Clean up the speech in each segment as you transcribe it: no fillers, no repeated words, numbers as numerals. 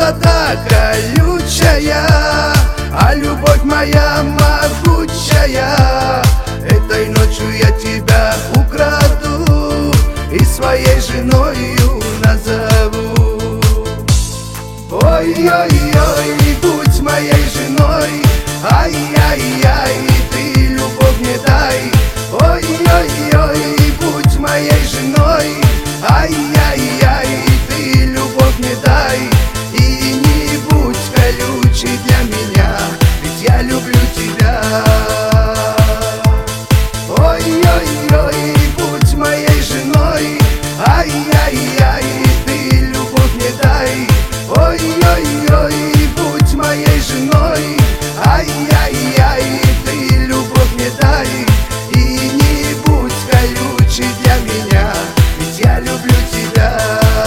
роза-то колючая, а любовь моя могучая. Этой ночью я тебя украду и своей женою назову. Ой-ой-ой, будь моей женой, ай-яй-яй, ты любовь мне дай. Ой-ой-ой, будь моей женой, ай-яй-яй, ты любовь мне дай. И не будь колючей для меня, ведь я люблю тебя. Ой-ой-ой, будь моей женой, ай-яй-яй, ты любовь мне дай. Ой-ой-ой, будь моей женой, ай-яй-яй, ты любовь мне дай. И не будь колючей для меня, ведь я люблю тебя.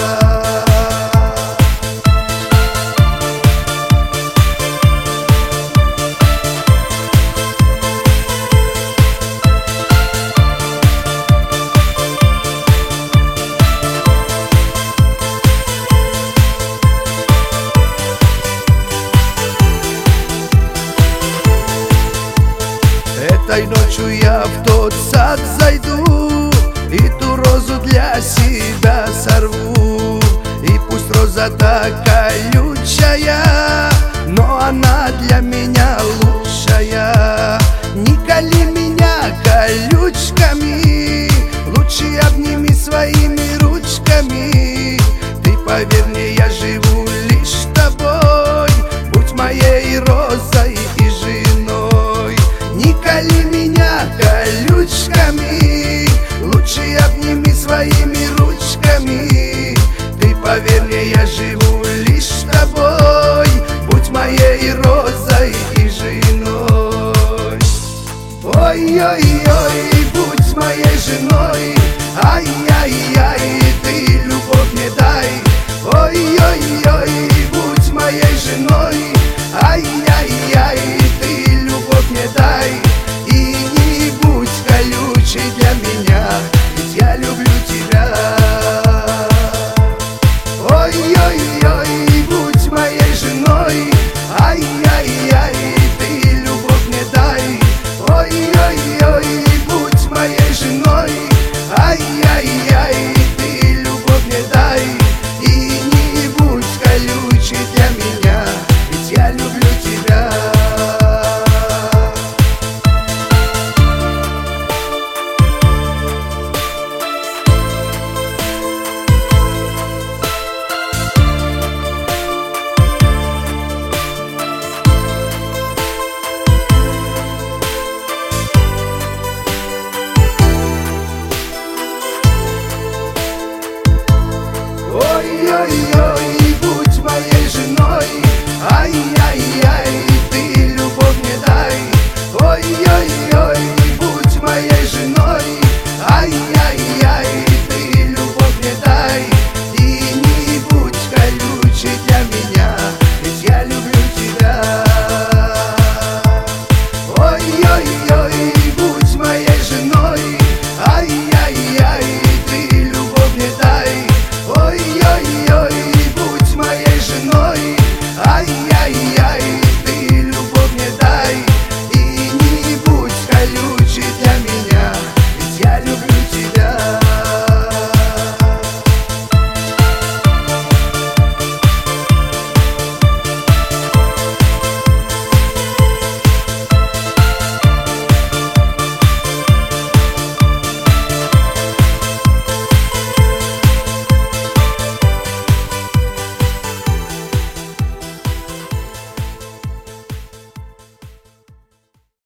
Этой ночью я в тот сад зайду и ту розу для себя сорву. И пусть роза-то колючая, но она для меня лучшая. Не коли меня колючками, лучше обними своими ручками. Ты поверь мне, я живу лишь с тобой, будь моей розой и женой. Не коли меня колючками, лучше обними своими ручками. Ты поверь мне, я живу лишь с тобой, будь моей розой и женой. Ой-ой-ой, будь моей женой, ай-яй-яй, ты любовь мне дай. Ой-ой-ой, будь моей женой, ай-яй-яй,